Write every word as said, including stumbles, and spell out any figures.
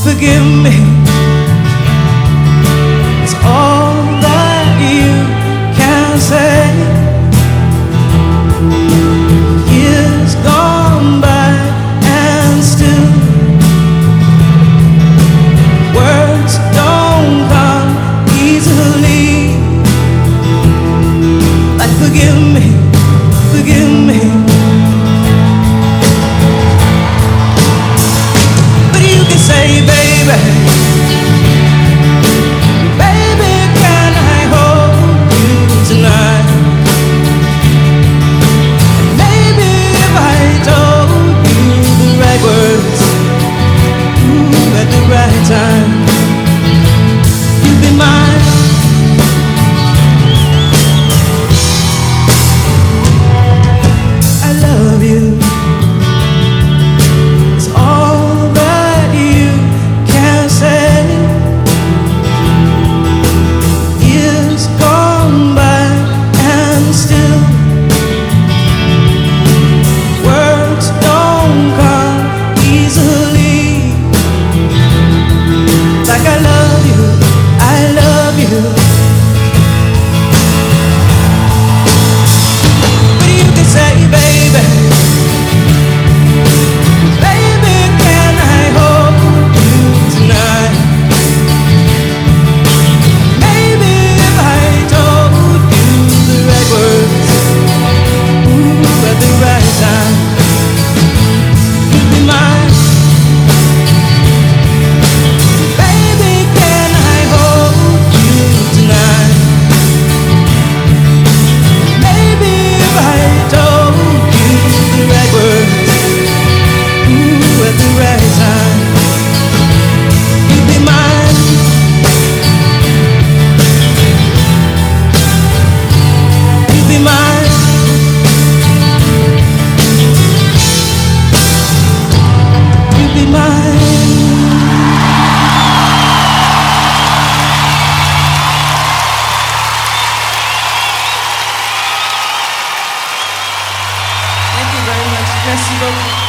forgive me. It's all that you can say. Years gone by and still words don't come easily. Like forgive me, forgive me. But you can say, baby, baby, can I hold you tonight? Maybe if I told you the right words, ooh, at the right time, you'd be mine. I love you. It's all that you can say. Years gone by and still words don't come easily. Like I love you, I love you. But you can say, baby, baby, can I hold you tonight? Maybe if I told you the right words, ooh, at the right time, you'd be mine. Baby, can I hold you tonight? Maybe if I told you the right words, ooh, at the right time, you'd be mine. You'd be mine. You'd be mine. Thank you very much. Merci beaucoup.